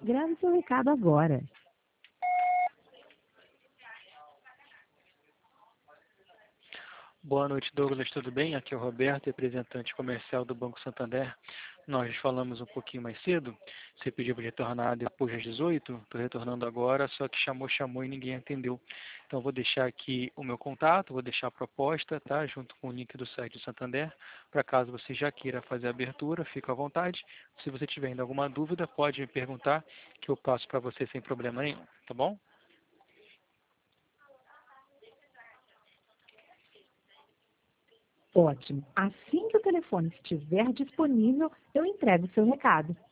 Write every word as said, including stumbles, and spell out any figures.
Grave seu recado agora. Boa noite, Douglas, tudo bem? Aqui é o Roberto, representante comercial do Banco Santander. Nós falamos um pouquinho mais cedo, você pediu para retornar depois das dezoito, estou retornando agora, só que chamou, chamou e ninguém atendeu. Então vou deixar aqui o meu contato, vou deixar a proposta, tá? Junto com o link do site do Santander, para caso você já queira fazer a abertura, fica à vontade. Se você tiver ainda alguma dúvida, pode me perguntar, que eu passo para você sem problema nenhum, tá bom? Ótimo. Assim que o telefone estiver disponível, eu entrego seu recado.